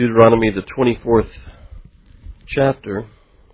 Deuteronomy, the 24th chapter,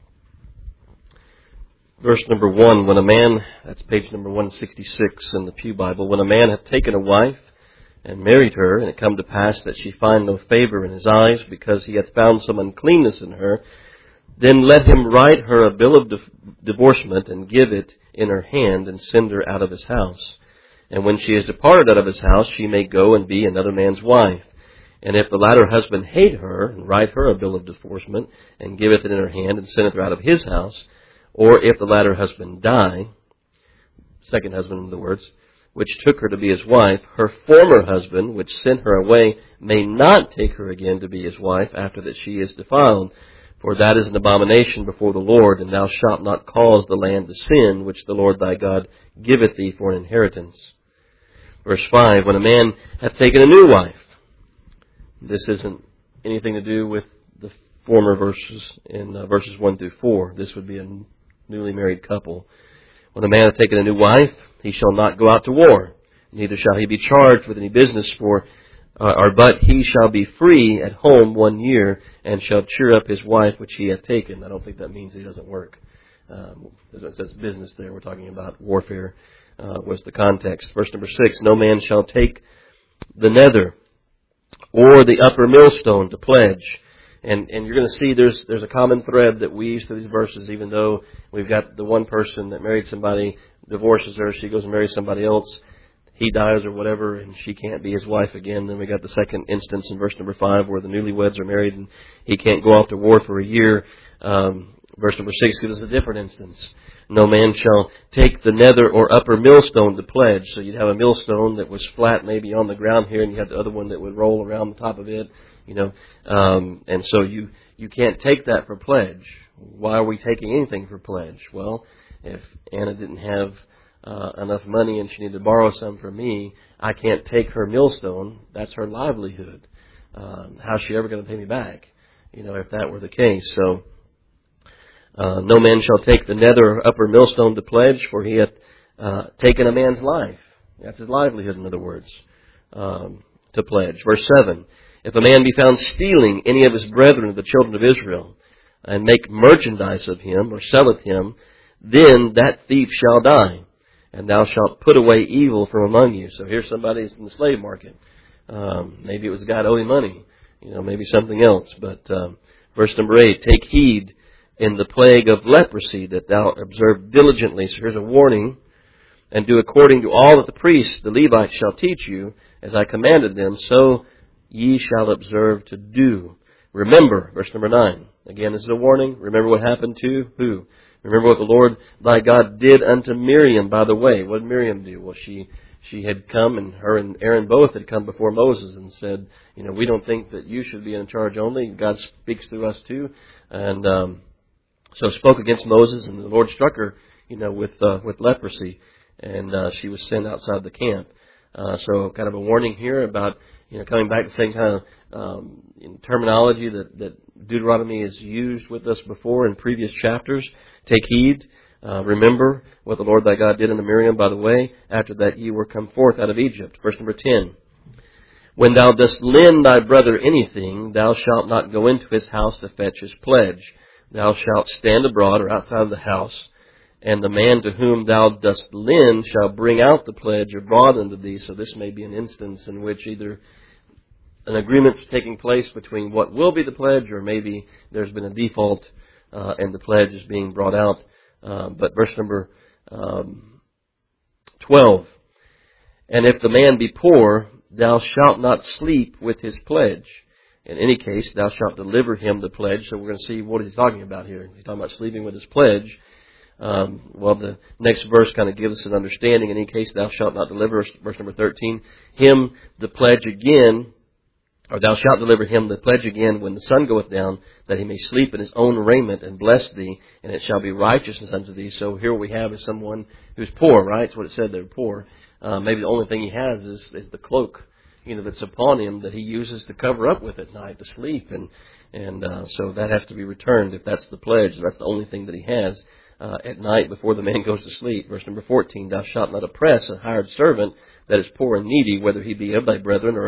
verse number 1. When a man, that's page number 166 in the Pew Bible, when a man hath taken a wife and married her, and it come to pass that she find no favor in his eyes, because he hath found some uncleanness in her, then let him write her a bill of divorcement, and give it in her hand, and send her out of his house. And when she is departed out of his house, she may go and be another man's wife. And if the latter husband hate her, and write her a bill of divorcement, and giveth it in her hand, and sendeth her out of his house, or if the latter husband die, second husband in other words, which took her to be his wife, her former husband, which sent her away, may not take her again to be his wife after that she is defiled. For that is an abomination before the Lord, and thou shalt not cause the land to sin, which the Lord thy God giveth thee for an inheritance. Verse 5, when a man hath taken a new wife. This isn't anything to do with the former verses in verses 1 through 4. This would be a newly married couple. When a man hath taken a new wife, he shall not go out to war, neither shall he be charged with any business but he shall be free at home 1 year, and shall cheer up his wife which he hath taken. I don't think that means he doesn't work. As it says business there, we're talking about warfare, was the context. Verse number 6, no man shall take the nether or the upper millstone to pledge. And you're going to see there's a common thread that weaves through these verses, even though we've got the one person that married somebody, divorces her, she goes and marries somebody else, he dies or whatever, and she can't be his wife again. Then we got the second instance in verse number 5 where the newlyweds are married and he can't go off to war for a year. Verse number 6 gives us a different instance. No man shall take the nether or upper millstone to pledge. So you'd have a millstone that was flat maybe on the ground here, and you had the other one that would roll around the top of it, and so you can't take that for pledge. Why are we taking anything for pledge? Well, if Anna didn't have enough money and she needed to borrow some from me, I can't take her millstone. That's her livelihood. How's she ever going to pay me back? If that were the case. So no man shall take the nether or upper millstone to pledge, for he hath taken a man's life. That's his livelihood, in other words, to pledge. Verse 7, if a man be found stealing any of his brethren of the children of Israel, and make merchandise of him, or selleth him, then that thief shall die, and thou shalt put away evil from among you. So here's somebody who's in the slave market. Maybe it was a guy that owed him money, maybe something else. But verse number 8, take heed in the plague of leprosy that thou observe diligently. So here's a warning. And do according to all that the priests, the Levites, shall teach you, as I commanded them, so ye shall observe to do. Remember, verse number 9. Again, this is a warning. Remember what happened to who? Remember what the Lord thy God did unto Miriam by the way. What did Miriam do? Well, she had come, and her and Aaron both had come before Moses and said, we don't think that you should be in charge only. God speaks through us too. And so spoke against Moses, and the Lord struck her, with leprosy, and she was sent outside the camp. So kind of a warning here about, coming back to the same kind of terminology that Deuteronomy has used with us before in previous chapters. Take heed. Remember what the Lord thy God did unto Miriam by the way, after that ye were come forth out of Egypt. Verse number 10. When thou dost lend thy brother anything, thou shalt not go into his house to fetch his pledge. Thou shalt stand abroad or outside of the house, and the man to whom thou dost lend shall bring out the pledge abroad unto thee. So this may be an instance in which either an agreement's taking place between what will be the pledge, or maybe there's been a default and the pledge is being brought out. But verse number 12, and if the man be poor, thou shalt not sleep with his pledge. In any case, thou shalt deliver him the pledge. So we're going to see what he's talking about here. He's talking about sleeping with his pledge. Well, the next verse kind of gives us an understanding. In any case, thou shalt not deliver, verse number 13, him the pledge again, or thou shalt deliver him the pledge again when the sun goeth down, that he may sleep in his own raiment and bless thee, and it shall be righteousness unto thee. So here we have is someone who's poor, right? That's what it said, they're poor. Maybe the only thing he has is the cloak, that's upon him that he uses to cover up with at night to sleep. And so that has to be returned if that's the pledge. That's the only thing that he has at night before the man goes to sleep. Verse number 14, thou shalt not oppress a hired servant that is poor and needy, whether he be of thy brethren or of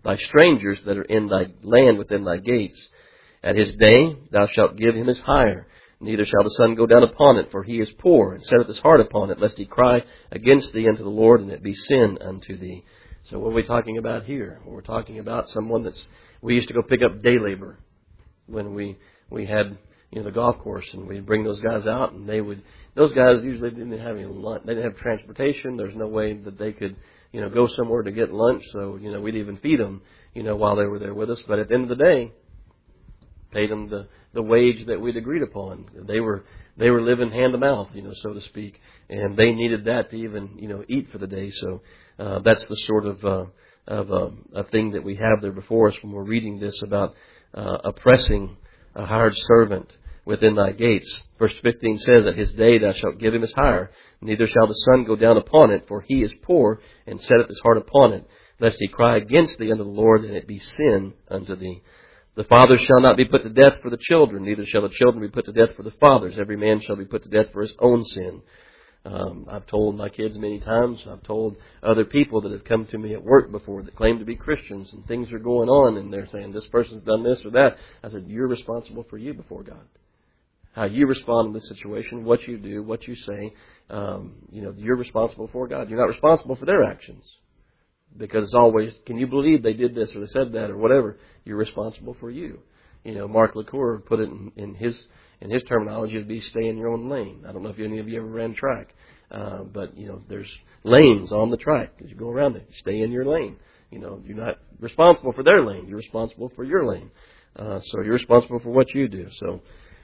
thy strangers that are in thy land within thy gates. At his day thou shalt give him his hire, neither shall the sun go down upon it, for he is poor, and setteth his heart upon it, lest he cry against thee unto the Lord, and it be sin unto thee. So what are we talking about here? We're talking about someone we used to go pick up day labor when we had the golf course, and we'd bring those guys out, and those guys usually didn't have any lunch. They didn't have transportation. There's no way that they could go somewhere to get lunch, so we'd even feed them while they were there with us. But at the end of the day, paid them the wage that we'd agreed upon. They were living hand to mouth, so to speak, and they needed that to even eat for the day. So that's the sort of a thing that we have there before us when we're reading this about oppressing a hired servant within thy gates. Verse 15 says, At his day thou shalt give him his hire, neither shall the sun go down upon it, for he is poor, and setteth his heart upon it, lest he cry against thee unto the Lord, and it be sin unto thee. The fathers shall not be put to death for the children, neither shall the children be put to death for the fathers. Every man shall be put to death for his own sin. I've told my kids many times, I've told other people that have come to me at work before that claim to be Christians, and things are going on, and they're saying, this person's done this or that. I said, you're responsible for you before God. How you respond in this situation, what you do, what you say, you're responsible for God. You're not responsible for their actions. Because it's always, can you believe they did this or they said that or whatever? You're responsible for you. Mark LaCour put it in his terminology, it'd be stay in your own lane. I don't know if any of you ever ran track, but there's lanes on the track as you go around it. Stay in your lane. You're not responsible for their lane. You're responsible for your lane. So you're responsible for what you do. So,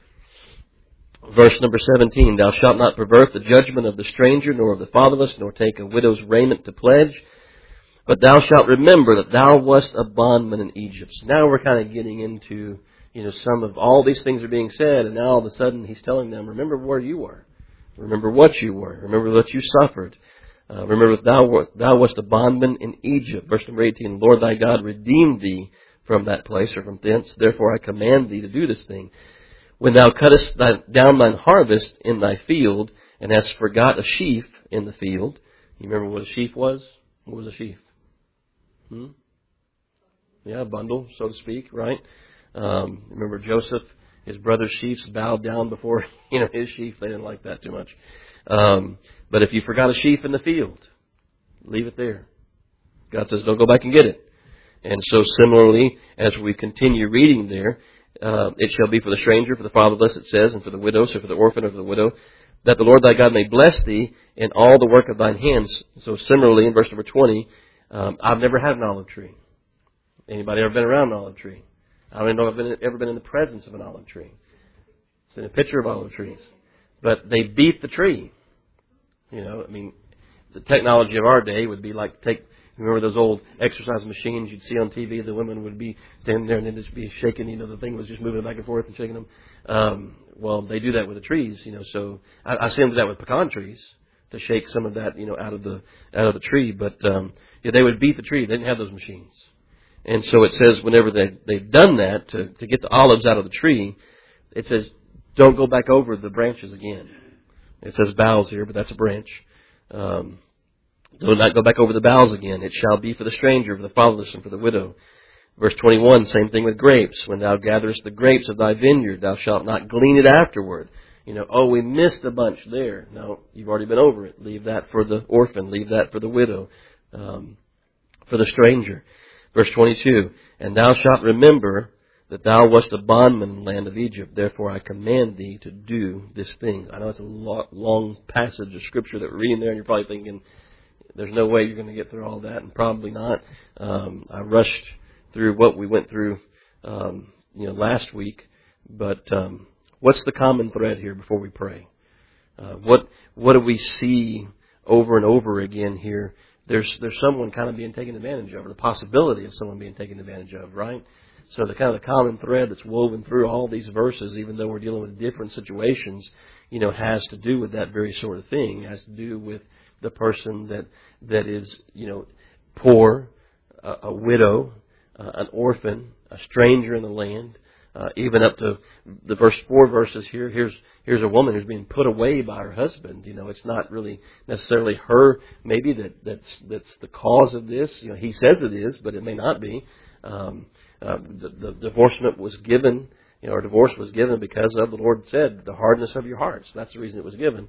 verse number 17, Thou shalt not pervert the judgment of the stranger, nor of the fatherless, nor take a widow's raiment to pledge. But thou shalt remember that thou wast a bondman in Egypt. So now we're kind of getting into, some of all these things are being said, and now all of a sudden he's telling them, remember where you were. Remember what you were. Remember what you suffered. Remember that thou wast a bondman in Egypt. Verse number 18, Lord thy God redeemed thee from that place or from thence. Therefore I command thee to do this thing. When thou cuttest down thine harvest in thy field, and hast forgot a sheaf in the field. You remember what a sheaf was? What was a sheaf? Yeah, a bundle, so to speak, right? Remember Joseph, his brother's sheaves bowed down before, his sheaf. They didn't like that too much. But if you forgot a sheaf in the field, leave it there. God says, don't go back and get it. And so similarly, as we continue reading there, it shall be for the stranger, for the fatherless, it says, and for the widow, so for the orphan or for the widow, that the Lord thy God may bless thee in all the work of thine hands. So similarly, in verse number 20, I've never had an olive tree. Anybody ever been around an olive tree? I don't even know if I've ever been in the presence of an olive tree. It's in a picture of olive trees. But they beat the tree. The technology of our day would be like remember those old exercise machines you'd see on TV? The women would be standing there and they'd just be shaking, the thing was just moving back and forth and shaking them. Well, they do that with the trees, so I see them do that with pecan trees to shake some of that, out of the tree. But, they would beat the tree. They didn't have those machines. And so it says whenever they've done that to get the olives out of the tree, it says, don't go back over the branches again. It says boughs here, but that's a branch. Do not go back over the boughs again. It shall be for the stranger, for the fatherless, and for the widow. Verse 21, same thing with grapes. When thou gatherest the grapes of thy vineyard, thou shalt not glean it afterward. We missed a bunch there. No, you've already been over it. Leave that for the orphan. Leave that for the widow, for the stranger. Verse 22, and thou shalt remember that thou wast a bondman in the land of Egypt. Therefore I command thee to do this thing. I know it's a long passage of Scripture that we're reading there, and you're probably thinking, there's no way you're going to get through all that, and probably not. I rushed through what we went through, last week. But what's the common thread here before we pray? What do we see over and over again here? There's someone kind of being taken advantage of, or the possibility of someone being taken advantage of, right? So the kind of the common thread that's woven through all these verses, even though we're dealing with different situations, has to do with that very sort of thing. It has to do with the person that is, poor, a widow, an orphan, a stranger in the land, even up to the first 4 verses here. Here's a woman who's being put away by her husband. It's not really necessarily her, maybe that's the cause of this. He says it is, but it may not be. The divorcement was given, or divorce was given because of, the Lord said, the hardness of your hearts. That's the reason it was given.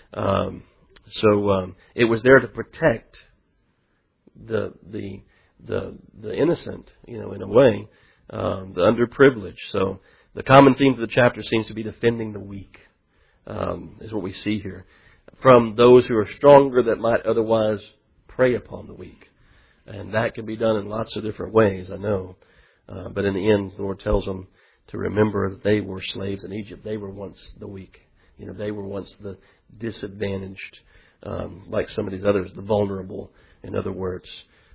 So it was there to protect the innocent, in a way, the underprivileged. So the common theme of the chapter seems to be defending the weak, is what we see here, from those who are stronger that might otherwise prey upon the weak. And that can be done in lots of different ways, I know. But in the end, the Lord tells them to remember that they were slaves in Egypt. They were once the weak. They were once the disadvantaged, like some of these others, the vulnerable, in other words.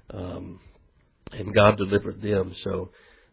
And God delivered them, so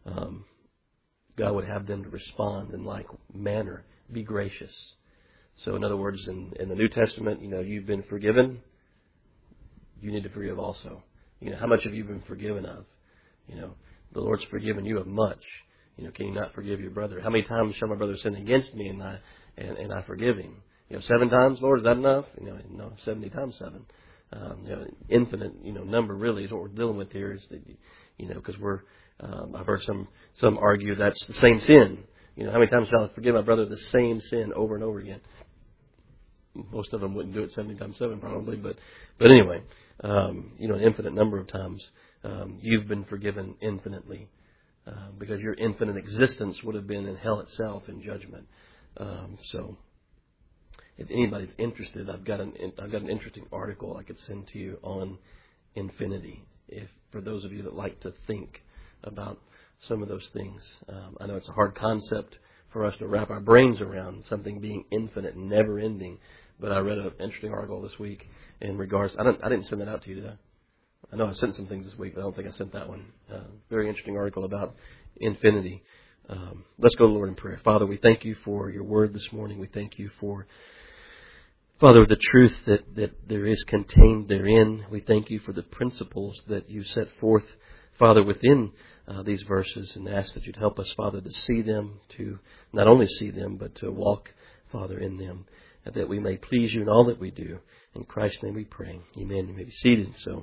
God would have them to respond in like manner, be gracious. So in other words, in the New Testament, you've been forgiven, you need to forgive also. How much have you been forgiven of? The Lord's forgiven you of much. Can you not forgive your brother? How many times shall my brother sin against me and I forgive him? 7 times, Lord, is that enough? No, 70 times 7. Infinite, number really is what we're dealing with here. Is that, because I've heard some argue that's the same sin. How many times shall I forgive my brother the same sin over and over again? Most of them wouldn't do it 70 times 7 probably, but anyway, an infinite number of times. You've been forgiven infinitely, because your infinite existence would have been in hell itself in judgment. So, if anybody's interested, I've got an interesting article I could send to you on infinity. For those of you that like to think about some of those things, I know it's a hard concept for us to wrap our brains around, something being infinite and never ending. But I read an interesting article this week in regards. I didn't send that out to you, did I? I know I sent some things this week, but I don't think I sent that one. Very interesting article about infinity. Let's go to the Lord in prayer. Father, we thank you for your word this morning. We thank you for, Father, the truth that there is contained therein. We thank you for the principles that you set forth, Father, within these verses, and ask that you'd help us, Father, to see them, to not only see them, but to walk, Father, in them, and that we may please you in all that we do. In Christ's name we pray. Amen. You may be seated. So,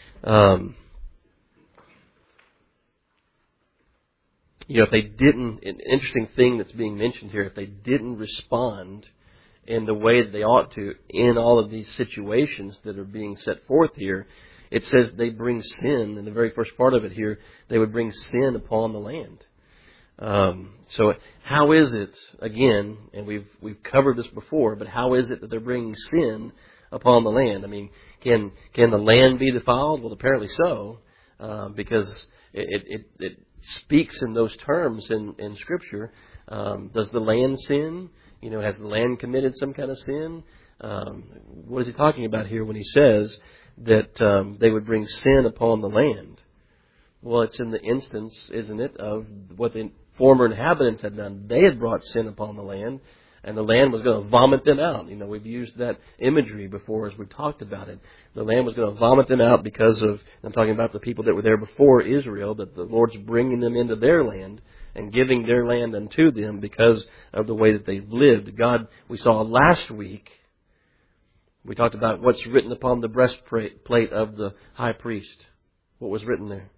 if they didn't, an interesting thing that's being mentioned here, if they didn't respond in the way that they ought to in all of these situations that are being set forth here, it says they bring sin. In the very first part of it here, they would bring sin upon the land. So how is it, again, and we've covered this before, but how is it that they're bringing sin upon the land? I mean, can the land be defiled? Well, apparently so, because it speaks in those terms in Scripture. Does the land sin? Has the land committed some kind of sin? What is he talking about here when he says that they would bring sin upon the land? Well, it's in the instance, isn't it, of what the former inhabitants had done. They had brought sin upon the land, and the land was going to vomit them out. We've used that imagery before as we've talked about it. The land was going to vomit them out because of, I'm talking about the people that were there before Israel, that the Lord's bringing them into their land and giving their land unto them because of the way that they've lived. God, we saw last week, we talked about what's written upon the breastplate of the high priest. What was written there?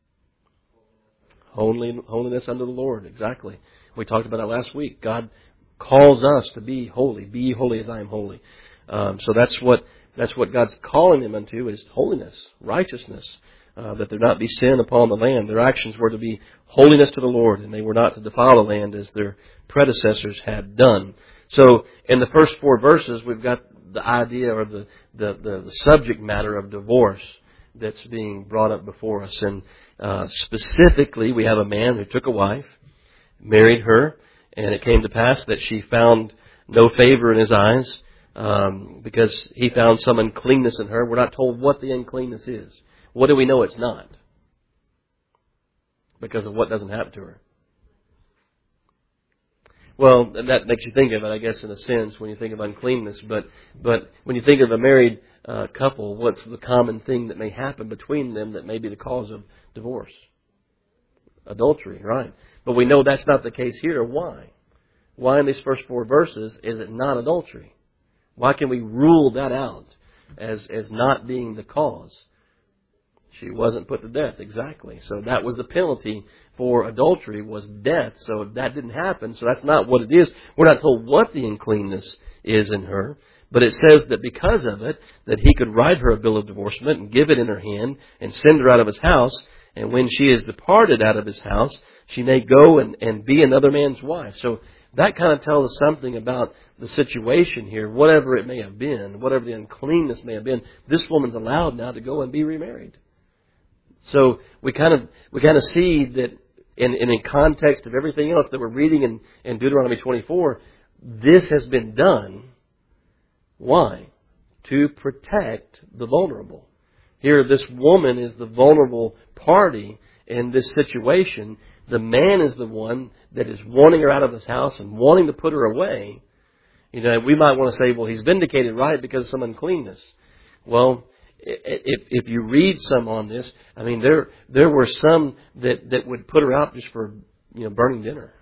Holiness unto the Lord. Exactly. We talked about it last week. God calls us to be holy. Be ye holy as I am holy. So that's what God's calling them unto, is holiness, righteousness. That there not be sin upon the land. Their actions were to be holiness to the Lord, and they were not to defile the land as their predecessors had done. So in the first 4 verses, we've got the idea or the subject matter of divorce that's being brought up before us. And specifically, we have a man who took a wife, married her, and it came to pass that she found no favor in his eyes because he found some uncleanness in her. We're not told what the uncleanness is. What do we know it's not? Because of what doesn't happen to her. Well, that makes you think of it, I guess, in a sense, when you think of uncleanness. But when you think of a married couple, what's the common thing that may happen between them that may be the cause of divorce? Adultery, right. But we know that's not the case here. Why? Why in these first 4 verses is it not adultery? Why can we rule that out as not being the cause? She wasn't put to death, exactly. So that was the penalty for adultery, was death. So that didn't happen. So that's not what it is. We're not told what the uncleanness is in her. But it says that because of it, that he could write her a bill of divorcement and give it in her hand and send her out of his house. And when she is departed out of his house, she may go and be another man's wife. So that kind of tells us something about the situation here. Whatever it may have been, whatever the uncleanness may have been, this woman's allowed now to go and be remarried. So we kind of see that in context of everything else that we're reading in Deuteronomy 24, this has been done. Why? To protect the vulnerable. Here, this woman is the vulnerable party in this situation. The man is the one that is wanting her out of his house and wanting to put her away. You know, we might want to say, well, he's vindicated, right, because of some uncleanness. Well, if you read some on this, I mean, there were some that would put her out just for, burning dinner.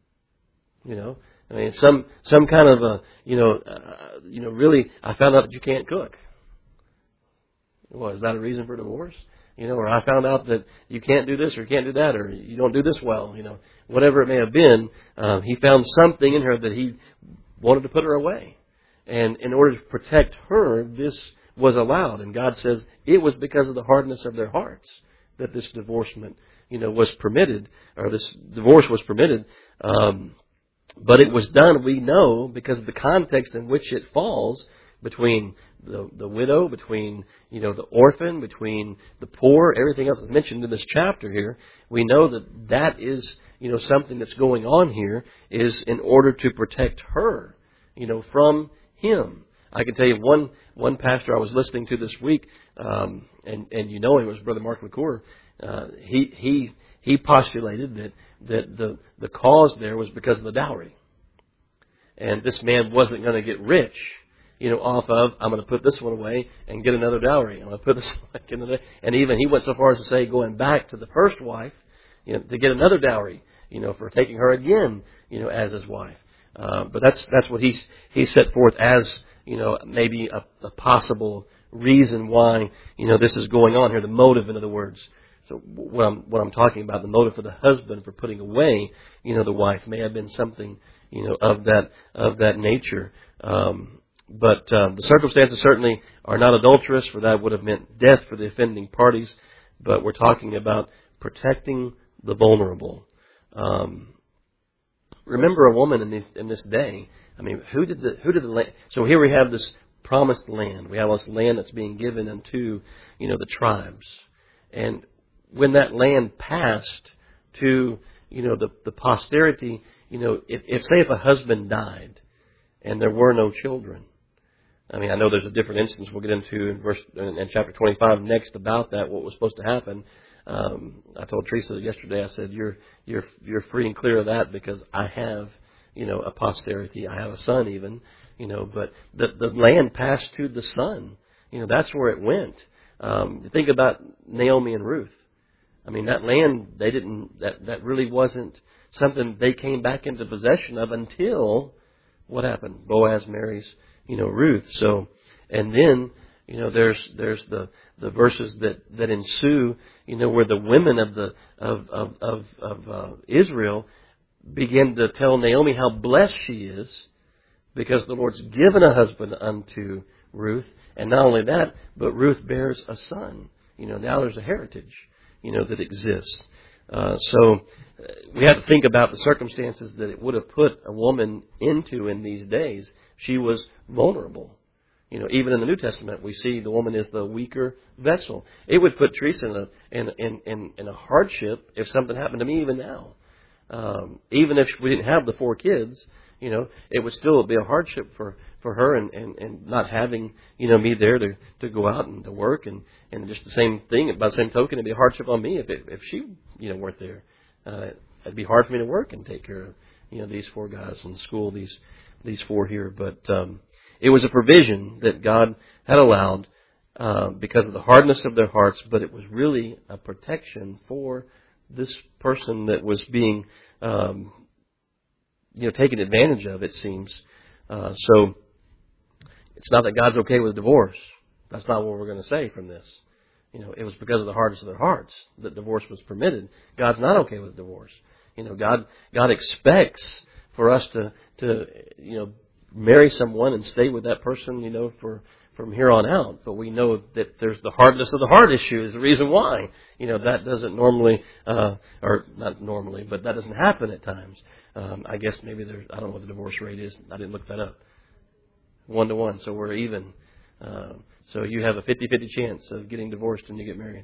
I mean, some kind of a, really, I found out that you can't cook. Well, is that a reason for divorce? Or I found out that you can't do this or you can't do that or you don't do this well, whatever it may have been. He found something in her that he wanted to put her away. And in order to protect her, this was allowed. And God says it was because of the hardness of their hearts that this divorcement, was permitted, or this divorce was permitted. But it was done, we know, because of the context in which it falls between the widow, between, the orphan, between the poor, everything else that's mentioned in this chapter here. We know that is, something that's going on here is in order to protect her, from him. I can tell you one pastor I was listening to this week, and him was Brother Mark McClure. He postulated that the cause there was because of the dowry. And this man wasn't going to get rich, off of, I'm going to put this one away and get another dowry. I'm going to put this one, and even he went so far as to say going back to the first wife, to get another dowry, for taking her again, as his wife. But that's what he set forth as, maybe a possible reason why, this is going on here, the motive, in other words. So what I'm talking about, the motive for the husband for putting away, the wife may have been something, of that nature. But the circumstances certainly are not adulterous, for that would have meant death for the offending parties. But we're talking about protecting the vulnerable. Remember a woman in this day. I mean, who did the land? So here we have this promised land. We have this land that's being given unto, the tribes. And when that land passed to, the posterity, if a husband died and there were no children. I mean, I know there's a different instance we'll get into in chapter 25 next about that, what was supposed to happen. I told Teresa yesterday, I said, you're free and clear of that because I have, a posterity. I have a son even, but the land passed to the son. That's where it went. Think about Naomi and Ruth. I mean, that land, that really wasn't something they came back into possession of until, what happened? Boaz marries, Ruth. So, and then, there's the verses that ensue, where the women of Israel begin to tell Naomi how blessed she is because the Lord's given a husband unto Ruth. And not only that, but Ruth bears a son. Now there's a heritage, that exists. So we have to think about the circumstances that it would have put a woman into in these days. She was vulnerable. Even in the New Testament, we see the woman is the weaker vessel. It would put Teresa in a hardship if something happened to me even now. Even if we didn't have the 4 kids, it would still be a hardship for her and not having, me there to go out and to work and just the same thing. By the same token, it'd be a hardship on me if she, weren't there. It'd be hard for me to work and take care of, these 4 guys in school, these 4 here. But, it was a provision that God had allowed, because of the hardness of their hearts, but it was really a protection for this person that was being, taken advantage of, it seems. So it's not that God's okay with divorce. That's not what we're going to say from this. It was because of the hardness of their hearts that divorce was permitted. God's not okay with divorce. God expects for us to marry someone and stay with that person, from here on out. But we know that there's the hardness of the heart issue is the reason why. That doesn't normally, or not normally, but that doesn't happen at times. I guess maybe I don't know what the divorce rate is. I didn't look that up. 1-to-1, so we're even. So you have a 50-50 chance of getting divorced when you get married.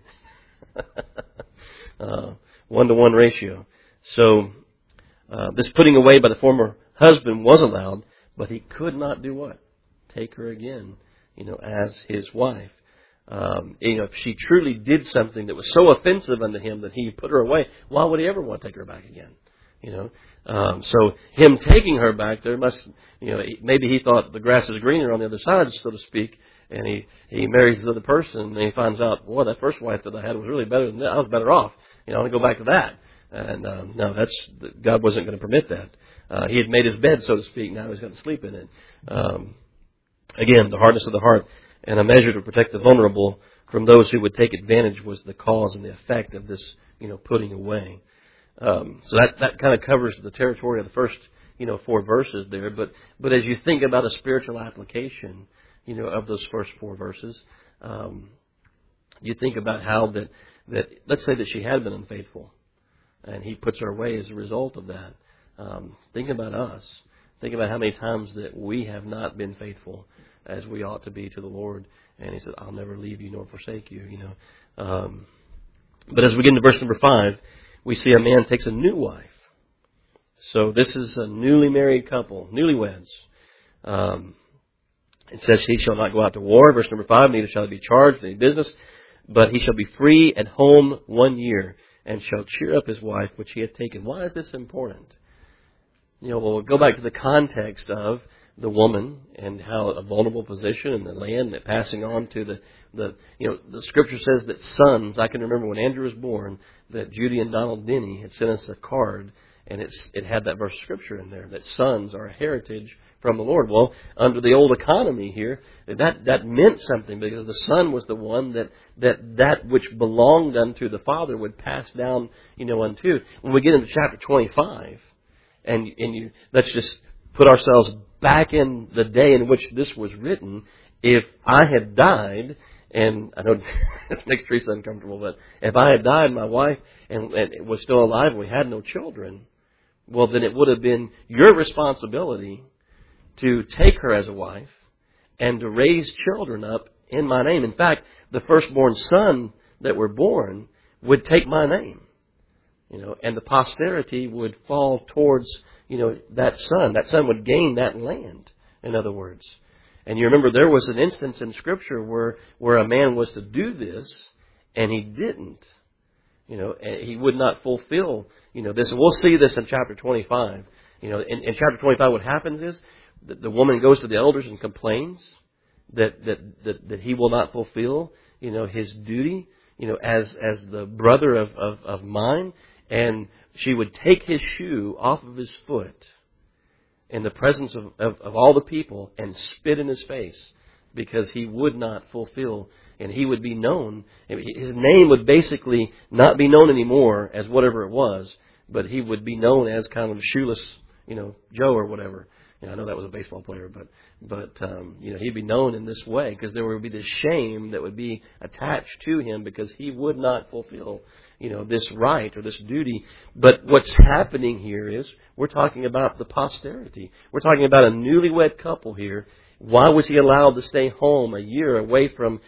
1-to-1 ratio. So this putting away by the former husband was allowed, but he could not do what? Take her again, as his wife. If she truly did something that was so offensive unto him that he put her away, why would he ever want to take her back again? So him taking her back, there must, maybe he thought the grass is greener on the other side, so to speak, and he marries the other person, and he finds out, boy, that first wife that I had was really better than that. I was better off. I want to go back to that. And no, God wasn't going to permit that. He had made his bed, so to speak. Now he's going to sleep in it. Again, the hardness of the heart and a measure to protect the vulnerable from those who would take advantage was the cause and the effect of this, putting away. So that kind of covers the territory of the first, 4 verses there. But as you think about a spiritual application, of those first 4 verses, you think about how that let's say that she had been unfaithful, and he puts her away as a result of that. Think about us. Think about how many times that we have not been faithful as we ought to be to the Lord. And he said, I'll never leave you nor forsake you, But as we get into verse number 5, we see a man takes a new wife. So this is a newly married couple, newlyweds. It says, he shall not go out to war, verse number 5, neither shall he be charged with any business, but he shall be free at home 1 year, and shall cheer up his wife, which he hath taken. Why is this important? We'll go back to the context of the woman and how a vulnerable position in the land that passing on to the Scripture says that sons, I can remember when Andrew was born, that Judy and Donald Denny had sent us a card, and it had that verse of Scripture in there, that sons are a heritage from the Lord. Well, under the old economy here, that meant something, because the son was the one that which belonged unto the father would pass down, unto. When we get into chapter 25, and let's just put ourselves back in the day in which this was written. If I had died, and I know this makes Teresa uncomfortable, but if I had died, my wife and was still alive, and we had no children, well, then it would have been your responsibility to take her as a wife and to raise children up in my name. In fact, the firstborn son that were born would take my name, and the posterity would fall towards, that son. That son would gain that land, in other words. And you remember there was an instance in Scripture where a man was to do this, and he didn't. And he would not fulfill, this. And we'll see this in chapter 25. In chapter 25, what happens is that the woman goes to the elders and complains that he will not fulfill, his duty, as the brother of mine. And she would take his shoe off of his foot in the presence of all the people and spit in his face, because he would not fulfill, and he would be known. His name would basically not be known anymore as whatever it was, but he would be known as kind of shoeless, Joe or whatever. I know that was a baseball player, but he'd be known in this way, because there would be this shame that would be attached to him because he would not fulfill, this right or this duty. But what's happening here is we're talking about the posterity. We're talking about a newlywed couple here. Why was he allowed to stay home a year away from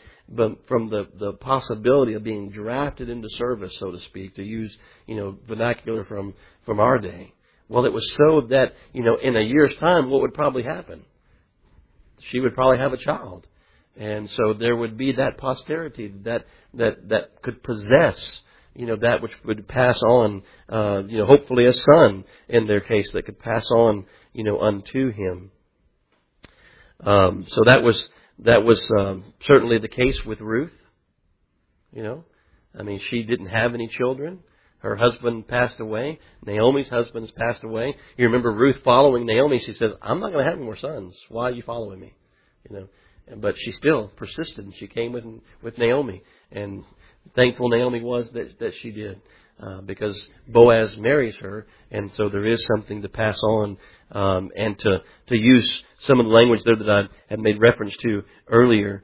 the possibility of being drafted into service, so to speak, to use, vernacular from our day? Well, it was so that, in a year's time, what would probably happen? She would probably have a child. And so there would be that posterity that could possess, that which would pass on, hopefully a son in their case that could pass on, unto him. So that was certainly the case with Ruth. She didn't have any children. Her husband passed away. Naomi's husband has passed away. You remember Ruth following Naomi. She said, I'm not going to have any more sons. Why are you following me? But she still persisted, and she came with Naomi. And thankful Naomi was that she did, because Boaz marries her, and so there is something to pass on, and to use some of the language there that I had made reference to earlier.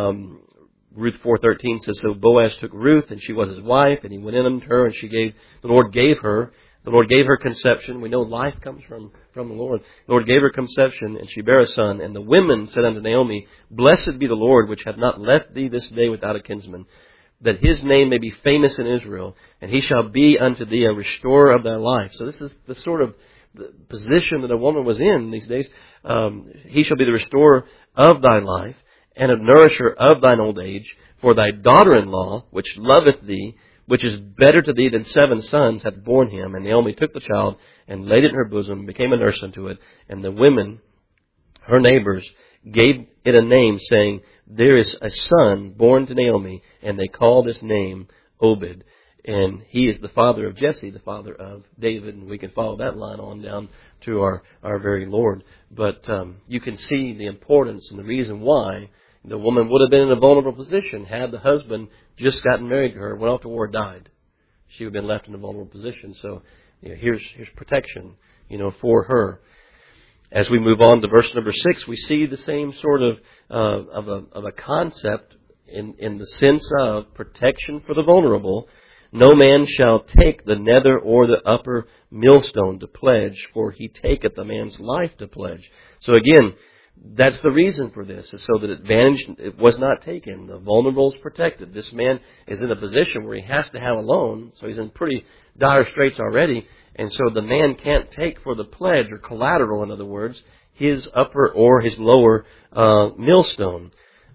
Ruth 4:13 says, so Boaz took Ruth, and she was his wife, and he went in unto her, and the Lord gave her conception. We know life comes from the Lord. The Lord gave her conception, and she bare a son. And the women said unto Naomi, Blessed be the Lord, which hath not left thee this day without a kinsman, that his name may be famous in Israel, and he shall be unto thee a restorer of thy life. So this is the sort of the position that a woman was in these days. He shall be the restorer of thy life, and a nourisher of thine old age. For thy daughter-in-law, which loveth thee, which is better to thee than 7 sons, hath borne him. And Naomi took the child, and laid it in her bosom, and became a nurse unto it. And the women, her neighbors, gave it a name, saying, There is a son born to Naomi, and they call this name Obed. And he is the father of Jesse, the father of David. And we can follow that line on down to our very Lord. But you can see the importance and the reason why the woman would have been in a vulnerable position had the husband just gotten married to her, went off to war, died. She would have been left in a vulnerable position. So here's protection, for her. As we move on to verse number 6, we see the same sort of a concept in the sense of protection for the vulnerable. No man shall take the nether or the upper millstone to pledge, for he taketh a man's life to pledge. So again, that's the reason for this, is so that it was not taken. The vulnerable is protected. This man is in a position where he has to have a loan, so he's in pretty dire straits already. And so the man can't take for the pledge, or collateral, in other words, his upper or his lower millstone.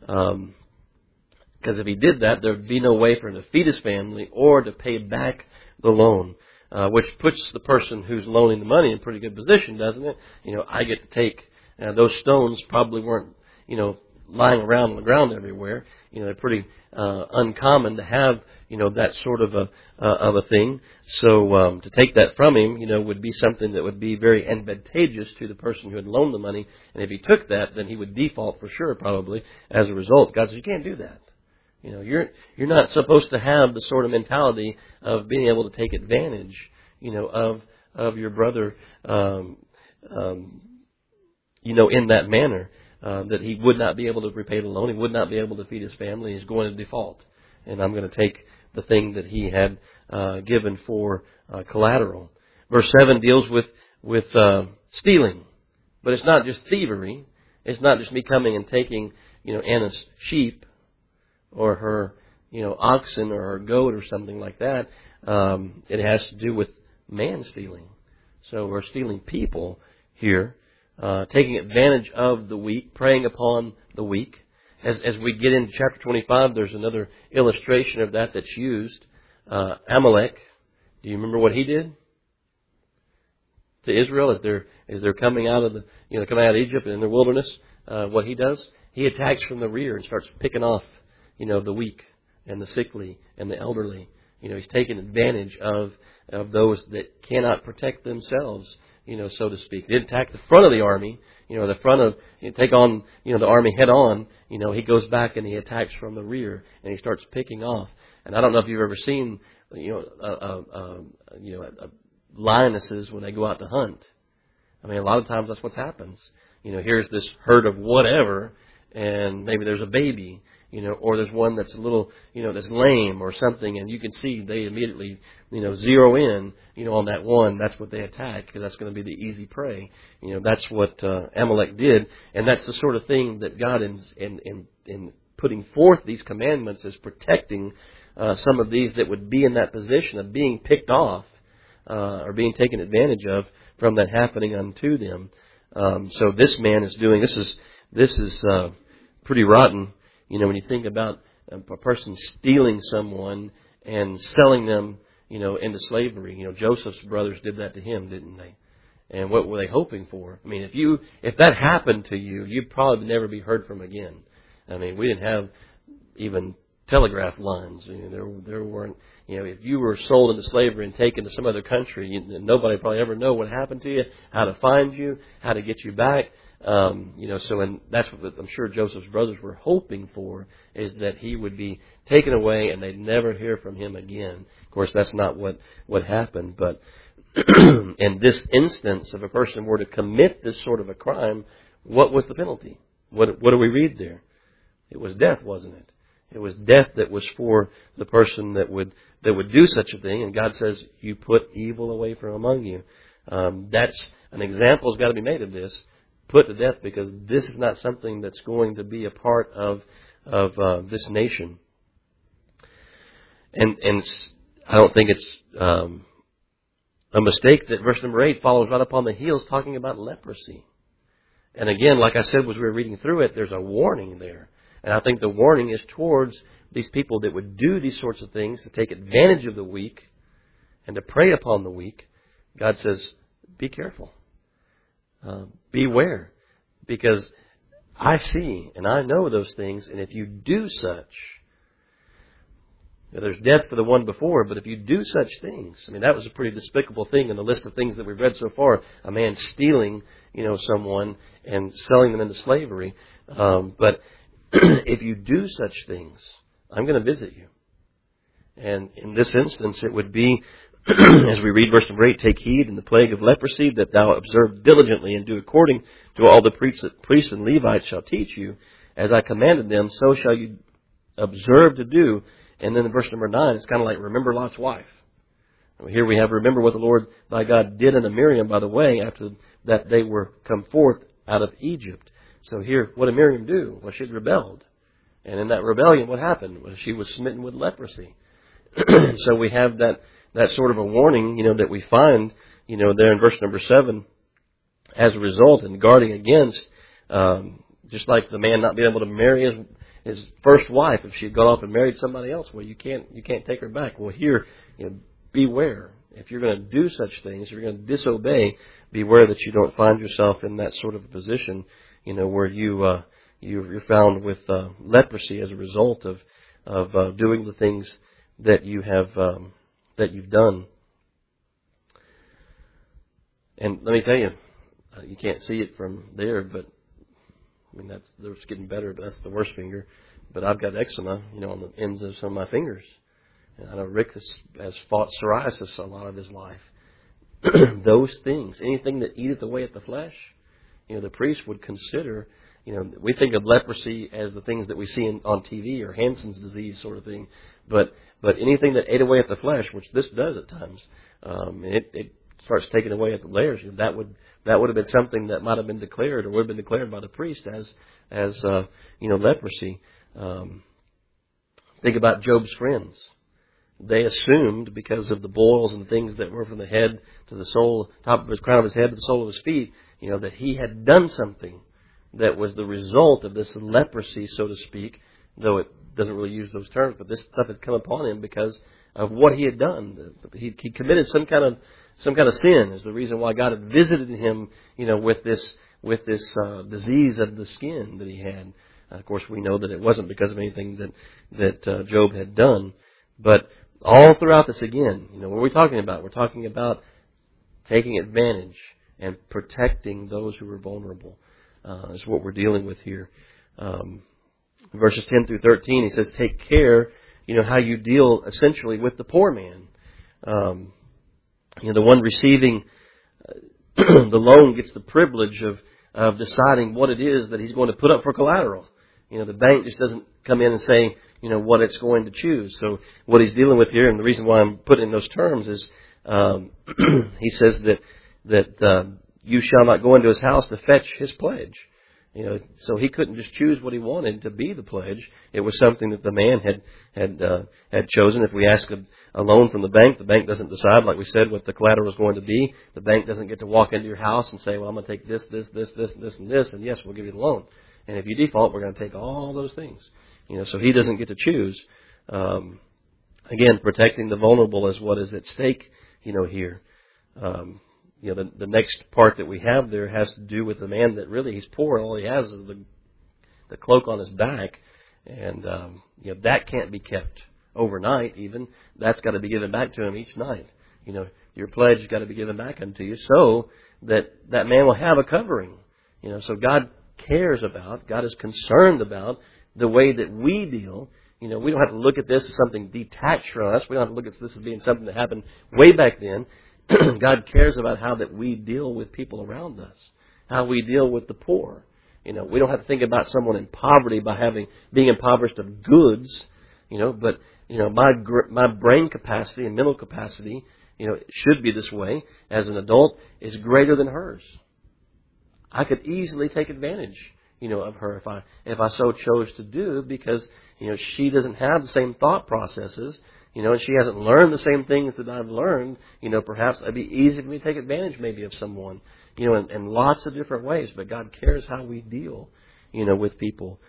Because if he did that, there would be no way for him to feed his family or to pay back the loan, which puts the person who's loaning the money in a pretty good position, doesn't it? I get to take those stones. Probably weren't lying around on the ground everywhere. They're pretty uncommon to have that sort of a thing. So to take that from him, would be something that would be very advantageous to the person who had loaned the money. And if he took that, then he would default for sure, probably as a result. God says, you can't do that. You're not supposed to have the sort of mentality of being able to take advantage, of your brother, in that manner, that he would not be able to repay the loan, he would not be able to feed his family, he's going to default. And I'm going to take the thing that he had given for collateral. Verse 7 deals with stealing. But it's not just thievery. It's not just me coming and taking, Anna's sheep or her, oxen or her goat or something like that. It has to do with man stealing. So we're stealing people here, taking advantage of the weak, preying upon the weak. As we get into chapter 25, there's another illustration of that that's used. Amalek, do you remember what he did to Israel as they're coming out of coming out of Egypt and in the wilderness? What he does, he attacks from the rear and starts picking off, the weak and the sickly and the elderly. He's taking advantage of those that cannot protect themselves, so to speak. He didn't attack the front of the army, the front of, take on, the army head on. He goes back and he attacks from the rear and he starts picking off. And I don't know if you've ever seen, lionesses when they go out to hunt. I mean, a lot of times that's what happens. Here's this herd of whatever, and maybe there's a baby, or there's one that's a little, that's lame or something, and you can see they immediately, zero in, on that one. That's what they attack, because that's going to be the easy prey. That's what Amalek did, and that's the sort of thing that God, in putting forth these commandments, is protecting some of these that would be in that position of being picked off or being taken advantage of from that happening unto them. So this man is doing this is pretty rotten. When you think about a person stealing someone and selling them, into slavery. Joseph's brothers did that to him, didn't they? And what were they hoping for? I mean, if that happened to you, you'd probably never be heard from again. I mean, we didn't have even telegraph lines. There weren't, if you were sold into slavery and taken to some other country, nobody probably ever know what happened to you, how to find you, how to get you back. And that's what I'm sure Joseph's brothers were hoping for, is that he would be taken away and they'd never hear from him again. Of course, that's not what happened. But in this instance, if a person were to commit this sort of a crime, what was the penalty? What do we read there? It was death, wasn't it? It was death that was for the person that would do such a thing. And God says, you put evil away from among you. That's an example has got to be made of this. Put to death, because this is not something that's going to be a part of this nation. And I don't think it's a mistake that verse number 8 follows right up on the heels, talking about leprosy. And again, like I said, as we were reading through it, there's a warning there. And I think the warning is towards these people that would do these sorts of things, to take advantage of the weak and to prey upon the weak. God says, be careful. Beware. Because I see and I know those things, and if you do such, there's death for the one before, but if you do such things, that was a pretty despicable thing in the list of things that we've read so far. A man stealing, someone and selling them into slavery. But if you do such things, I'm going to visit you. And in this instance, it would be, as we read verse number 8, take heed in the plague of leprosy that thou observe diligently and do according to all the priests and Levites shall teach you. As I commanded them, so shall you observe to do. And then in verse number 9, it's kind of like remember Lot's wife. Here we have remember what the Lord thy God did unto Miriam by the way after that they were come forth out of Egypt. So here, what did Miriam do? Well, she had rebelled. And in that rebellion, what happened? Well, she was smitten with leprosy. So we have that sort of a warning, that we find, there in verse number 7, as a result, in guarding against, just like the man not being able to marry his first wife if she had gone off and married somebody else. Well, you can't take her back. Well, here, beware. If you're going to do such things, if you're going to disobey, beware that you don't find yourself in that sort of a position, where you're found with leprosy as a result of doing the things that you have that you've done. And let me tell you, you can't see it from there, but that's getting better, but that's the worst finger. But I've got eczema, on the ends of some of my fingers. And I know Rick has fought psoriasis a lot of his life. Those things, anything that eateth away at the flesh, the priest would consider, we think of leprosy as the things that we see on TV or Hansen's disease sort of thing. But anything that ate away at the flesh, which this does at times, it starts taking away at the layers. That would have been something that might have been declared or would have been declared by the priest as leprosy. Think about Job's friends. They assumed, because of the boils and things that were from the head to the sole, top of his crown of his head to the sole of his feet, that he had done something that was the result of this leprosy, so to speak, though it doesn't really use those terms, but this stuff had come upon him because of what he had done. He committed some kind of sin is the reason why God had visited him, with this disease of the skin that he had. Of course, we know that it wasn't because of anything that Job had done, but all throughout this again, what are we talking about? We're talking about taking advantage and protecting those who are vulnerable. Is what we're dealing with here. Verses 10 through 13, he says, take care, how you deal essentially with the poor man. The one receiving the loan gets the privilege of deciding what it is that he's going to put up for collateral. The bank just doesn't come in and say, what it's going to choose. So what he's dealing with here, and the reason why I'm putting in those terms is, he says that you shall not go into his house to fetch his pledge. So he couldn't just choose what he wanted to be the pledge. It was something that the man had chosen. If we ask a loan from the bank doesn't decide, like we said, what the collateral is going to be. The bank doesn't get to walk into your house and say, well, I'm going to take this, and this, and yes, we'll give you the loan. And if you default, we're going to take all those things. So he doesn't get to choose. Again, protecting the vulnerable is what is at stake, here. The next part that we have there has to do with the man that really he's poor. All he has is the cloak on his back. And, that can't be kept overnight even. That's got to be given back to him each night. Your pledge has got to be given back unto you so that man will have a covering. So God cares about, God is concerned about the way that we deal. We don't have to look at this as something detached from us. We don't have to look at this as being something that happened way back then. God cares about how that we deal with people around us, how we deal with the poor. We don't have to think about someone in poverty by being impoverished of goods, but my brain capacity and mental capacity, it should be this way as an adult, is greater than hers. I could easily take advantage, of her if I so chose to do, because she doesn't have the same thought processes, and she hasn't learned the same things that I've learned. Perhaps it'd be easy for me to take advantage maybe of someone, in lots of different ways. But God cares how we deal, with people,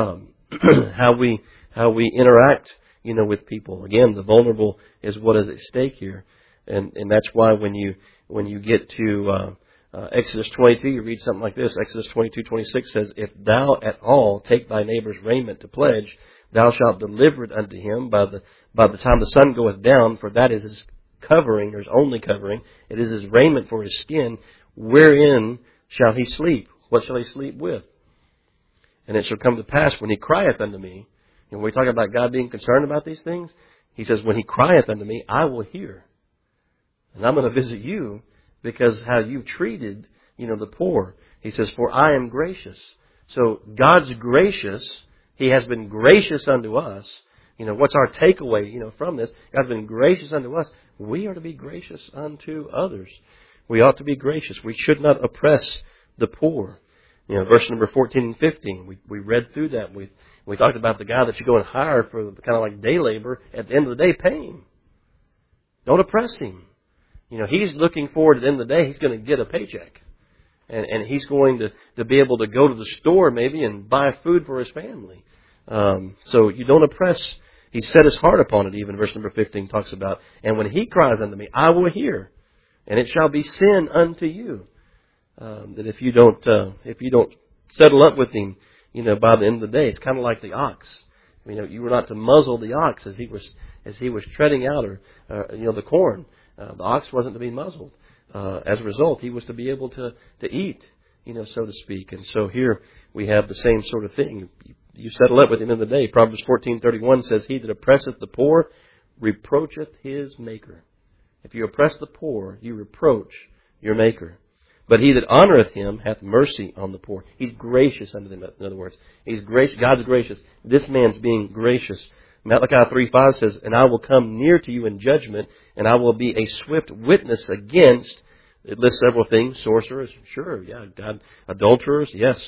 how we interact, with people. Again, the vulnerable is what is at stake here, and that's why when you get to Exodus 22, you read something like this. Exodus 22:26 says, "If thou at all take thy neighbor's raiment to pledge, thou shalt deliver it unto him by the time the sun goeth down, for that is his covering, or his only covering. It is his raiment for his skin. Wherein shall he sleep? What shall he sleep with? And it shall come to pass when he crieth unto me." And when we talk about God being concerned about these things, He says, "When he crieth unto me, I will hear. And I'm going to visit you because how you've treated, the poor." He says, "For I am gracious." So God's gracious. He has been gracious unto us. What's our takeaway, from this? God's been gracious unto us. We are to be gracious unto others. We ought to be gracious. We should not oppress the poor. Verse number 14 and 15, we read through that. We talked about the guy that you go and hire for kind of like day labor. At the end of the day, pay him. Don't oppress him. He's looking forward at the end of the day, he's going to get a paycheck. And he's going to be able to go to the store maybe and buy food for his family. So you don't oppress. He set his heart upon it. Even verse number 15 talks about, "And when he cries unto me, I will hear. And it shall be sin unto you." That if you don't settle up with him, by the end of the day, it's kind of like the ox. You were not to muzzle the ox as he was treading out the corn. The ox wasn't to be muzzled. As a result, he was to be able to eat, so to speak. And so here we have the same sort of thing. You settle up with him in the day. Proverbs 14:31 says, "He that oppresseth the poor reproacheth his maker." If you oppress the poor, you reproach your maker. "But he that honoreth him hath mercy on the poor." He's gracious unto them, in other words. He's gracious. God's gracious. This man's being gracious. Malachi 3:5 says, "And I will come near to you in judgment, and I will be a swift witness against," it lists several things, sorcerers, sure, yeah, God, adulterers, yes.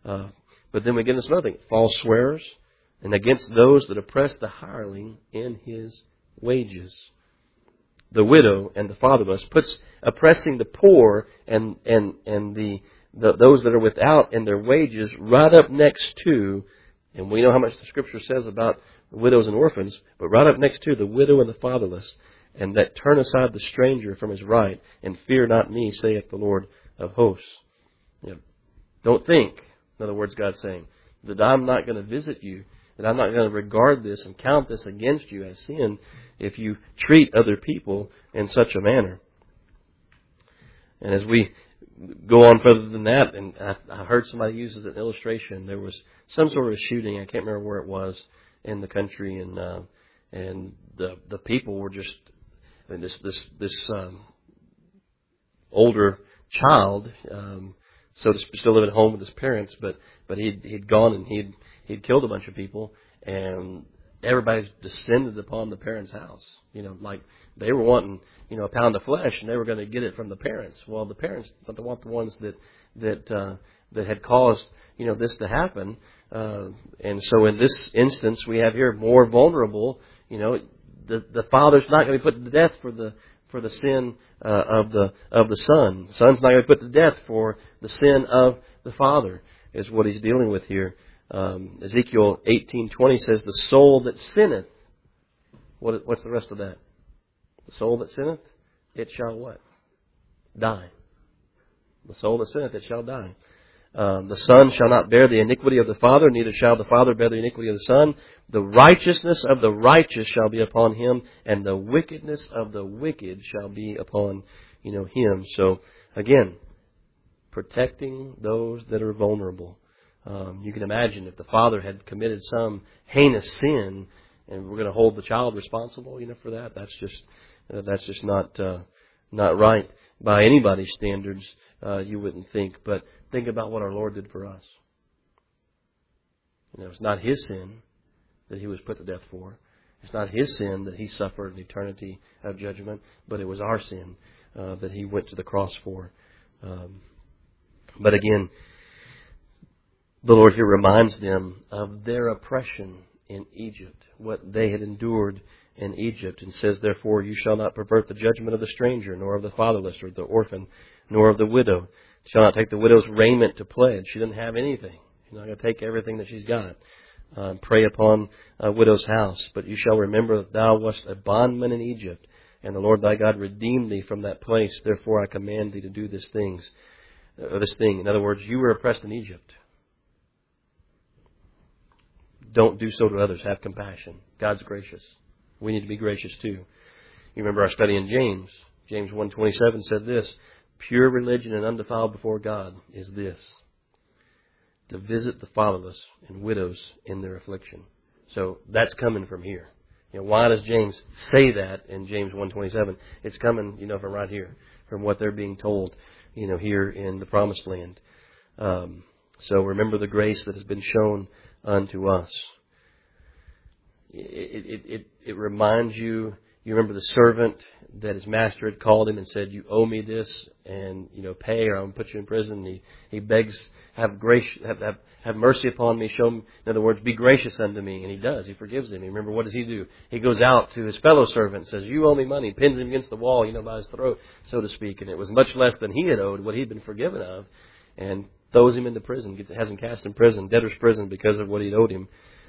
But then we get into another thing, false swearers, and against those that oppress the hireling in his wages. The widow and the fatherless puts oppressing the poor and those that are without in their wages right up next to, and we know how much the Scripture says about widows and orphans, but right up next to the widow and the fatherless, and that turn aside the stranger from his right, and fear not me, saith the Lord of hosts. Don't think, in other words, God's saying, that I'm not going to visit you, that I'm not going to regard this and count this against you as sin if you treat other people in such a manner. And as we go on further than that, and I heard somebody use as an illustration, there was some sort of shooting, I can't remember where it was in the country, and the people were just, this older child, so to still living at home with his parents, but he'd gone and he'd killed a bunch of people, and everybody's descended upon the parents' house. Like they were wanting, a pound of flesh, and they were going to get it from the parents. Well, the parents don't want the ones that had caused, this to happen. And so in this instance, we have here more vulnerable. The father's not going to be put to death for the sin of the son. The son's not going to be put to death for the sin of the father, is what he's dealing with here. Ezekiel 18:20 says, "The soul that sinneth," what's the rest of that? "The soul that sinneth, it shall" what? "Die." The soul that sinneth, it shall die. The Son shall not bear the iniquity of the Father, neither shall the Father bear the iniquity of the Son. The righteousness of the righteous shall be upon him, and the wickedness of the wicked shall be upon, him. So, again, protecting those that are vulnerable. You can imagine if the father had committed some heinous sin, and we're going to hold the child responsible, for that. That's just not right by anybody's standards. You wouldn't think, but think about what our Lord did for us. It's not His sin that He was put to death for. It's not His sin that He suffered an eternity of judgment, but it was our sin that He went to the cross for. But again, the Lord here reminds them of their oppression in Egypt, what they had endured in Egypt, and says, therefore, you shall not pervert the judgment of the stranger, nor of the fatherless or the orphan, nor of the widow. You shall not take the widow's raiment to pledge. She doesn't have anything. You're not going to take everything that she's got. Prey upon a widow's house. But you shall remember that thou wast a bondman in Egypt, and the Lord thy God redeemed thee from that place. Therefore I command thee to do this thing. In other words, you were oppressed in Egypt. Don't do so to others. Have compassion. God's gracious. We need to be gracious too. You remember our study in James. James 1:27 said this, pure religion and undefiled before God is this, to visit the fatherless and widows in their affliction. So that's coming from here. Why does James say that in James 1:27? It's coming, from right here, from what they're being told, here in the Promised Land. So remember the grace that has been shown unto us. It reminds you. You remember the servant that his master had called him and said, you owe me this, and pay or I'll put you in prison. He begs, have grace, have mercy upon me, show me, in other words, be gracious unto me. And he does. He forgives him. And remember, what does he do? He goes out to his fellow servant and says, you owe me money, pins him against the wall, by his throat, so to speak. And it was much less than he had owed, what he'd been forgiven of, and throws him into prison, has him cast in prison, debtor's prison, because of what he'd owed him.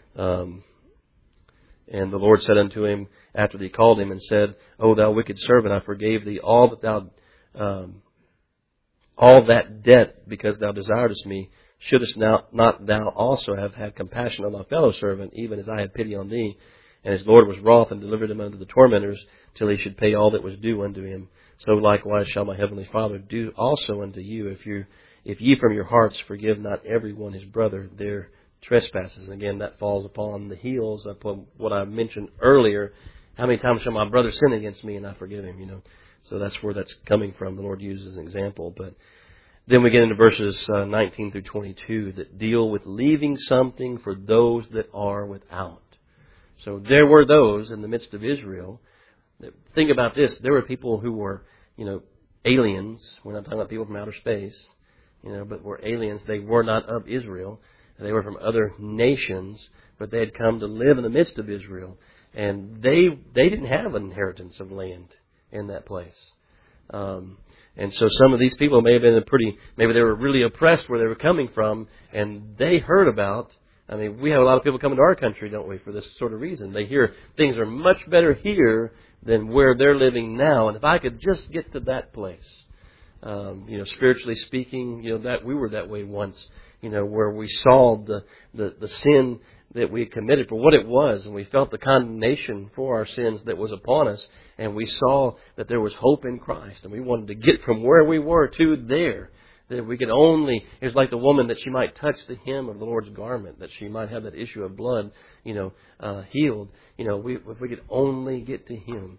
And the Lord said unto him, after he called him and said, O thou wicked servant, I forgave thee all that debt because thou desiredest me. Shouldest not thou also have had compassion on thy fellow servant, even as I had pity on thee? And his Lord was wroth and delivered him unto the tormentors, till he should pay all that was due unto him. So likewise shall my heavenly Father do also unto you, if ye from your hearts forgive not every one his brother their trespasses. And again, that falls upon the heels of what I mentioned earlier. How many times shall my brother sin against me and I forgive him? So that's where that's coming from. The Lord uses an example. But then we get into verses 19 through 22 that deal with leaving something for those that are without. So there were those in the midst of Israel. Think about this. There were people who were, aliens. We're not talking about people from outer space, but were aliens. They were not of Israel. They were from other nations, but they had come to live in the midst of Israel. And they didn't have an inheritance of land in that place. And so some of these people may have been maybe they were really oppressed where they were coming from, and they heard about, we have a lot of people coming to our country, don't we, for this sort of reason. They hear things are much better here than where they're living now, and if I could just get to that place. Spiritually speaking, that we were that way once. Where we saw the sin that we had committed for what it was, and we felt the condemnation for our sins that was upon us, and we saw that there was hope in Christ, and we wanted to get from where we were to there, that we could only, it was like the woman that she might touch the hem of the Lord's garment, that she might have that issue of blood, healed. If we could only get to Him,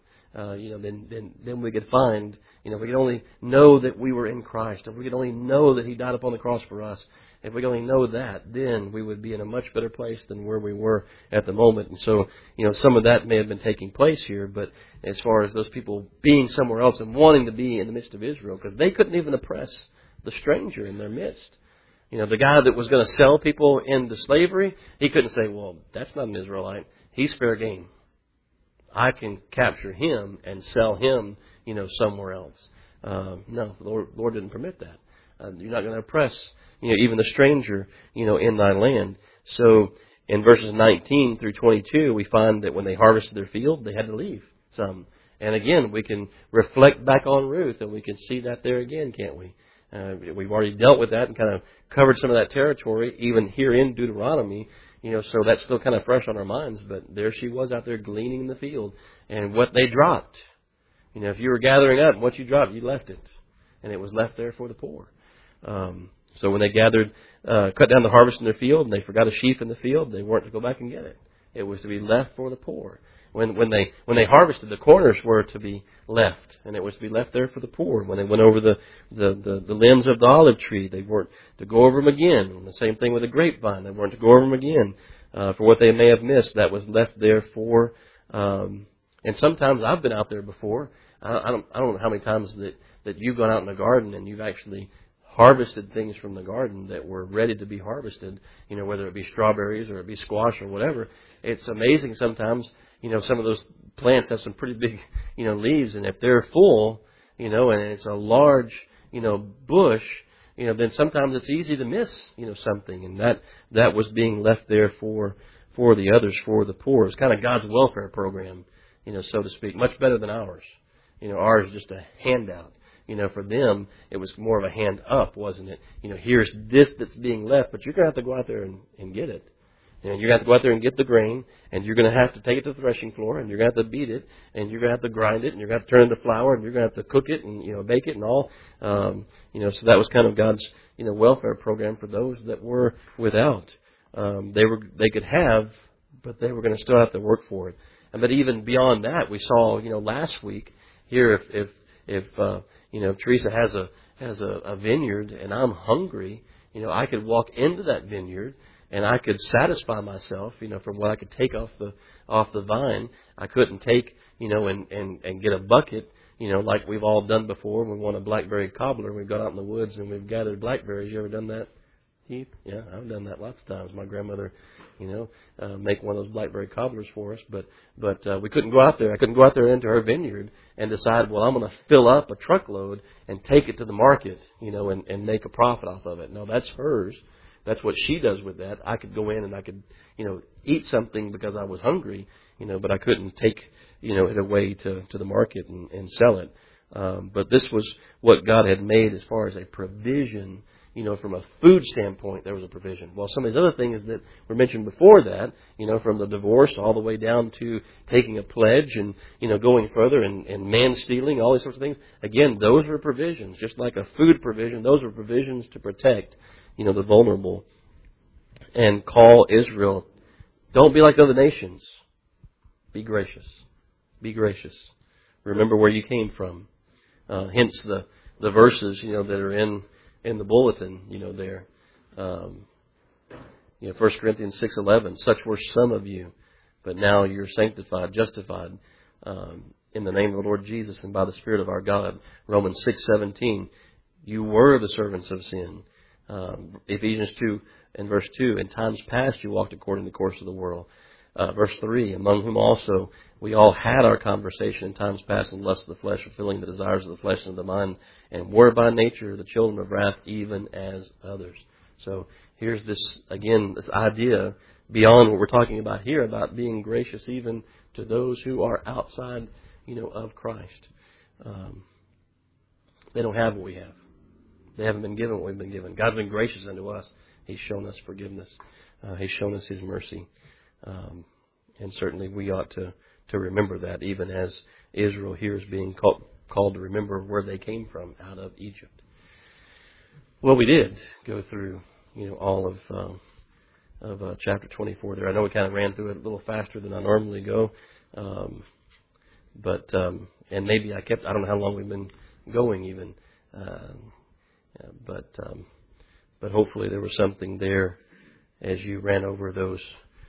then we could find, we could only know that we were in Christ, if we could only know that He died upon the cross for us. If we only know that, then we would be in a much better place than where we were at the moment. And so, some of that may have been taking place here, but as far as those people being somewhere else and wanting to be in the midst of Israel, because they couldn't even oppress the stranger in their midst. The guy that was going to sell people into slavery, he couldn't say, well, that's not an Israelite. He's fair game. I can capture him and sell him, somewhere else. No, the Lord didn't permit that. You're not going to oppress, even the stranger, in thy land. So in verses 19 through 22, we find that when they harvested their field, they had to leave some. And again, we can reflect back on Ruth, and we can see that there again, can't we? We've already dealt with that and kind of covered some of that territory, even here in Deuteronomy. So that's still kind of fresh on our minds. But there she was out there gleaning in the field, and what they dropped. If you were gathering up, what you dropped, you left it, and it was left there for the poor. So when they gathered, cut down the harvest in their field, and they forgot a sheaf in the field, they weren't to go back and get it. It was to be left for the poor. When they harvested, the corners were to be left, and it was to be left there for the poor. When they went over the limbs of the olive tree, they weren't to go over them again. And the same thing with the grapevine, they weren't to go over them again for what they may have missed. That was left there for. And sometimes I've been out there before. I don't know how many times that you've gone out in the garden and you've actually harvested things from the garden that were ready to be harvested, whether it be strawberries or it be squash or whatever. It's amazing sometimes, some of those plants have some pretty big, leaves, and if they're full, and it's a large, bush, then sometimes it's easy to miss, something, and that was being left there for the others, for the poor. It's kind of God's welfare program, so to speak, much better than ours. Ours is just a handout. For them, it was more of a hand up, wasn't it? Here's this that's being left, but you're going to have to go out there and get it. And you're going to have to go out there and get the grain, and you're going to have to take it to the threshing floor, and you're going to have to beat it, and you're going to have to grind it, and you're going to have to turn it into flour, and you're going to have to cook it and, bake it and all. So that was kind of God's, welfare program for those that were without. They could have, but they were going to still have to work for it. But even beyond that, we saw, last week here, if Teresa has a vineyard and I'm hungry, I could walk into that vineyard and I could satisfy myself, from what I could take off the vine. I couldn't take, and get a bucket, like we've all done before. We want a blackberry cobbler. We've gone out in the woods and we've gathered blackberries. You ever done that, Heath? Yeah, I've done that lots of times. My grandmother, make one of those blackberry cobblers for us. But we couldn't go out there. I couldn't go out there into her vineyard and decide, well, I'm going to fill up a truckload and take it to the market, and make a profit off of it. No, that's hers. That's what she does with that. I could go in and I could, eat something because I was hungry, but I couldn't take, it away to the market and sell it. But this was what God had made as far as a provision. From a food standpoint, there was a provision. Well, some of these other things that were mentioned before that, from the divorce all the way down to taking a pledge and, going further and man stealing, all these sorts of things. Again, those were provisions. Just like a food provision, those were provisions to protect, the vulnerable. And call Israel, don't be like other nations. Be gracious. Be gracious. Remember where you came from. Hence the verses, that are in the bulletin, there. 1 Corinthians 6:11, such were some of you, but now you're sanctified, justified, in the name of the Lord Jesus and by the Spirit of our God. Romans 6:17, you were the servants of sin. Ephesians 2 and verse 2, in times past you walked according to the course of the world. Verse 3, among whom also we all had our conversation in times past in the lust of the flesh, fulfilling the desires of the flesh and of the mind, and were by nature the children of wrath, even as others. So here's this idea beyond what we're talking about here, about being gracious even to those who are outside, of Christ. They don't have what we have. They haven't been given what we've been given. God's been gracious unto us. He's shown us forgiveness. He's shown us His mercy. And certainly we ought to remember that, even as Israel here is being called to remember where they came from, out of Egypt. Well, we did go through, all of chapter 24 there. I know we kind of ran through it a little faster than I normally go. And maybe I don't know how long we've been going even. But hopefully there was something there as you ran over those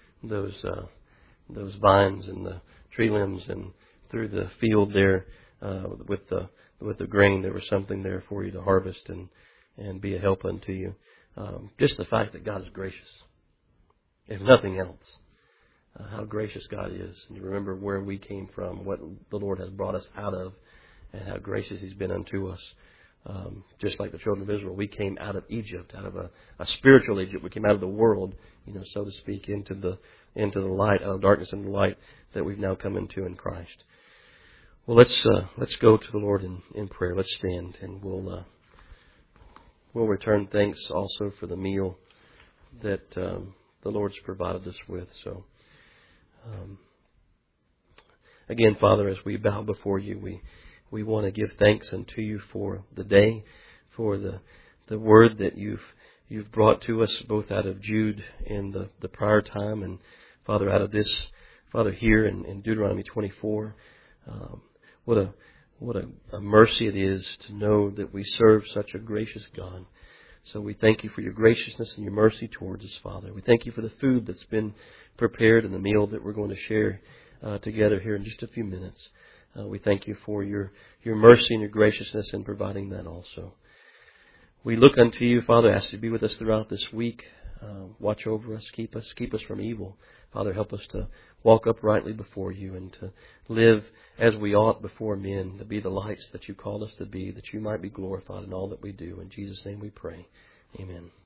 vines and the tree limbs and through the field there with the grain. There was something there for you to harvest and be a help unto you. Just the fact that God is gracious, if nothing else, how gracious God is, and you remember where we came from, what the Lord has brought us out of, and how gracious He's been unto us. Just like the children of Israel, we came out of Egypt, out of a spiritual Egypt. We came out of the world, so to speak, into the light, out of darkness into the light that we've now come into in Christ. Well, let's go to the Lord in prayer. Let's stand and we'll We'll return thanks also for the meal that the Lord's provided us with. So, again, Father, as we bow before you, we want to give thanks unto you for the day, for the word that you've brought to us, both out of Jude in the prior time, and Father, out of this, Father, here in Deuteronomy 24. What a mercy it is to know that we serve such a gracious God. So we thank you for your graciousness and your mercy towards us, Father. We thank you for the food that's been prepared and the meal that we're going to share together here in just a few minutes. We thank you for your mercy and your graciousness in providing that also. We look unto you, Father, ask you to be with us throughout this week. Watch over us, keep us from evil. Father, help us to walk uprightly before you and to live as we ought before men, to be the lights that you called us to be, that you might be glorified in all that we do. In Jesus' name we pray. Amen.